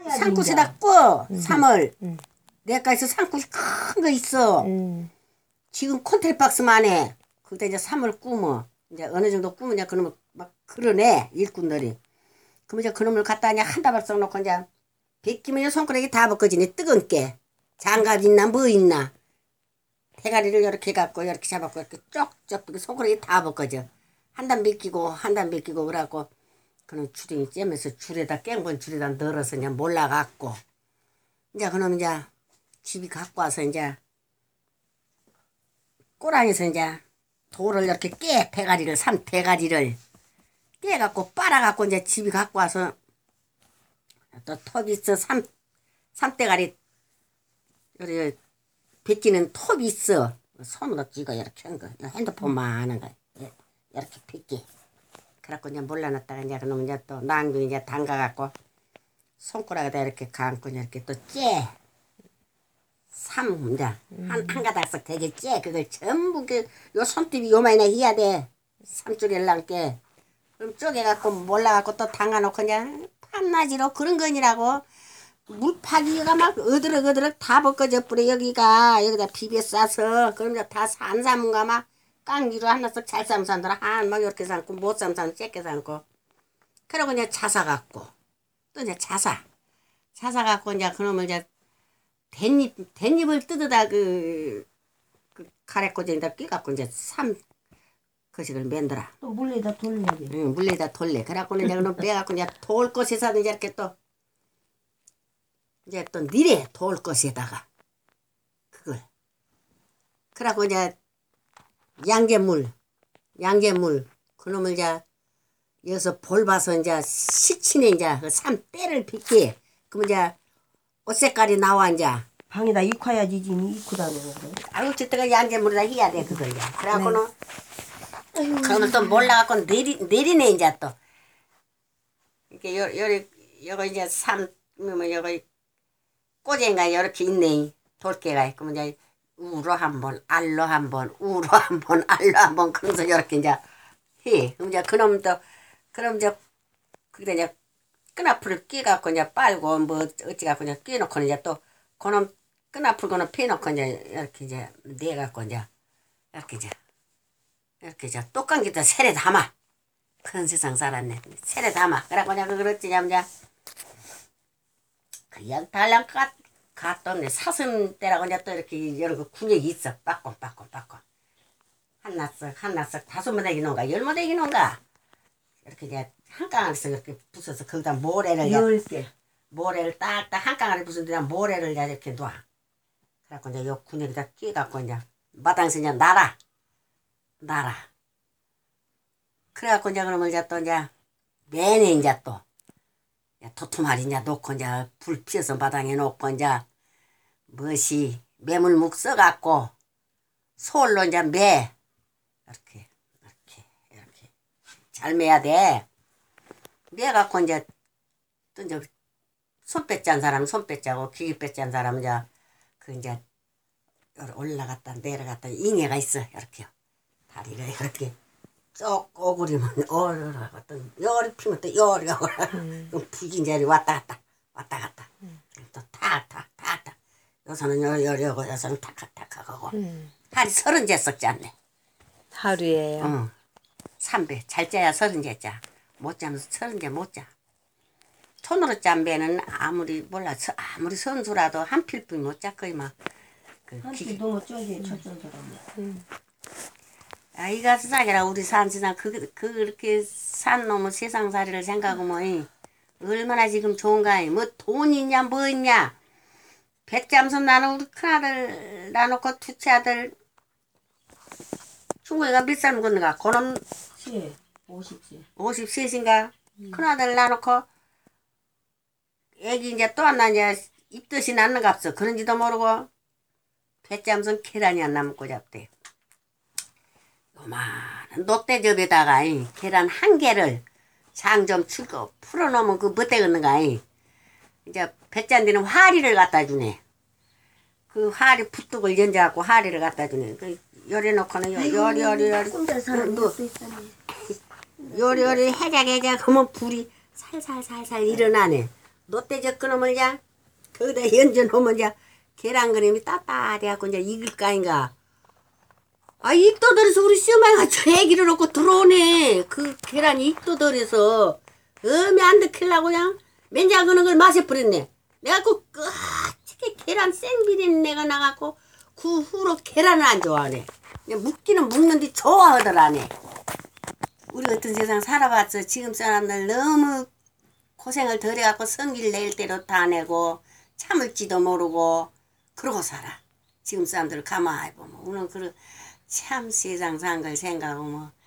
산꽃에다 꺼. 3월. 내가에서 산꽃이 큰 거 있어. 지금 콘테일 박스만 해. 그때 이제 3월 꾸며. 이제 어느 정도 꾸면 그놈을 막 그러네. 일꾼들이. 그럼 이제 그놈을 갖다 그냥 한 다발씩 놓고 이제 벗기면 손가락이 다 벗겨지네. 뜨거운 게. 장갑 있나 뭐 있나. 대가리를 이렇게 갖고 이렇게 잡았고 이렇게 쪽쪽 손가락이 다 벗겨져. 한 단 벗기고 한 단 벗기고 그러고 그놈 주둥이 째면서 줄에다 깽본 줄에다 널어서 그냥 몰라갖고 이제 그놈 이제 집이 갖고 와서 이제 꼬랑에서 이제 돌을 이렇게 깨 대가리를 삼 대가리를 깨갖고 빨아갖고 이제 집이 갖고 와서 또 톱이 있어 삼대가리 요리 벗기는 톱이 있어 손으로 쥐고 이렇게 한 거 핸드폰만 하는 거 이렇게 벗기 그래갖고 이제 몰라놨다가 이제 그놈 이제 또 낭도 이제 담가갖고 손가락에다 이렇게 감고 이렇게 또 째. 이제 한 가닥씩 되게 째. 그걸 전부 요 손톱이 요만이나 해야 돼. 3줄에 남게. 그럼 쪼개갖고 몰라갖고 또 담가놓고 그냥 판나지로 그런 거니라고. 물파기가 막 어드럭어드럭 다 벗겨져 뿌려 여기다 비벼 싸서 그럼 이제 다 산 삶은가 막 깡기로 하나씩 잘 삶은 사람들은 막 이렇게 삶고 못 삶은 사람은 쬐게 삶고 그러고 이제 자사 갖고 또 이제 자사 갖고 이제 그놈을 이제 댄잎을 뜯어다 그 가래꼬쟁이다 끼갖고 이제 거식을 만들어. 또 물에다 돌려. 응, 물에다 돌려. 그래갖고는 이제 그놈 빼갖고 이제 돌것에서 이제 이렇게 또 니래 돌것에다가 그걸. 그래갖고 이제 양계물 그놈을 이제 여기서 볼 봐서 이제 시치네 이제 그 삼때를 빗기. 그러면 이제 옷 색깔이 나와 이제. 방에다 입혀야지 지금 입고 다니는 거. 아유 저때가 양계물에다 해야 돼 그걸 이제. 그래갖고는 그러면 또 몰라갖고 내리네 이제 또. 이렇게 요거 이제 여기 꼬쟁이가 이렇게 있네 돌개가. 그러면 이제 우로 한번 알로 한번 우로 한번 알로 한번 그러면서 이렇게 이제 해. 그럼 이제 그럼 이제 그게 이제 끈앞을 끼갖고 이제 빨고 뭐 어찌갖고 이제 끼놓고 이제 또 그놈 끈앞을 거는 피놓고 이제 이렇게 이제 내갖고 이제 이렇게 이제 똑감기다 세례 담아. 그런 세상 살았네. 세례 담아. 그래갖고 이제 그렇지 이제 그냥 달랑 갔더니 사슴대라고 이제 또 이렇게 여러 그 군역이 있어. 빠꼼. 한나씩 5무대기 놓은가 10무대기 놓은가 이렇게 이제 한 깡알에서 이렇게 부숴서 거기다 모래를 10개. 모래를 딱딱 한 깡알에 부순 데다 모래를 이제 이렇게 놔. 그래갖고 이제 요 군역에다 끼갖고 이제 마당에서 이제 날아. 그래갖고 이제 그러면 이제 또 이제 매네 이제 또 도토마리 이제 놓고 이제 불 피워서 마당에 놓고 이제 무엇이 매물묵 써갖고 솔로 이제 매 이렇게 잘 매야 돼. 매갖고 이제 또 이제 손빼 짠 사람 손빼 짜고 기계 짠 사람 이제 올라갔다 내려갔다 잉해가 있어 이렇게 다리를 이렇게 쭉 오그리면 어떤 열이 피면 또 열이가 부진 자리 왔다 갔다 또 탁 여기서는 열이고 여기서는 탁하고 하루 30째 짰네. 하루에요? 응. 3배 잘 짜야 30째 못 짜면 30째 못 짜. 손으로 짠 배는 아무리 선수라도 한 필뿐 못 짜 거의 막. 한필 너무 쪼개 쳤던 사람이야. 아이가 세상이라 우리 산 세상 그렇게 산 놈의 세상살이를 생각하면 얼마나 지금 좋은가. 뭐 돈 있냐 뭐 있냐. 백잠선 나는 우리 큰아들 나놓고 둘째 아들 중국이가 몇 살 먹었는가. 그놈 50세. 53인가. 큰아들 나놓고 애기 이제 또 하나 이제 입덧이 났는갑서. 그런지도 모르고 백잠선 계란이 안 남고 잡대. 요만한 녹대접에다가 계란 한 개를 장 좀 출고 풀어놓으면 그 못 되겠는가. 이제 백잔디는 화리를 갖다 주네. 그 화리 붓둑을 연자갖고 화리를 갖다 주네. 그 요리놓고는 요리 꼰대 사람이 또 있다니. 요리 해작 하면 불이 살살 일어나네. 롯데젓 끊으면 이제 거기다 연져 놓으면 이제 계란 그림이 따뜻해갖고 이제 익을 거 아닌가. 아, 익도들에서 우리 시어머니가 저 애기를 놓고 들어오네. 그 계란이 익도들에서 어미 안 들키려고 그냥 맨자 그는 걸 맛에 뿌렸네. 내가 그 끝이 계란 생비린내가 나갖고 그 후로 계란을 안 좋아하네. 그냥 묵기는 묵는데 좋아하더라네. 우리 같은 세상 살아봤어. 지금 사람들 너무 고생을 덜 해갖고 성질 낼 대로 다 내고 참을지도 모르고 그러고 살아. 지금 사람들 가만히 보면 우리는 참 세상 산 걸 생각하면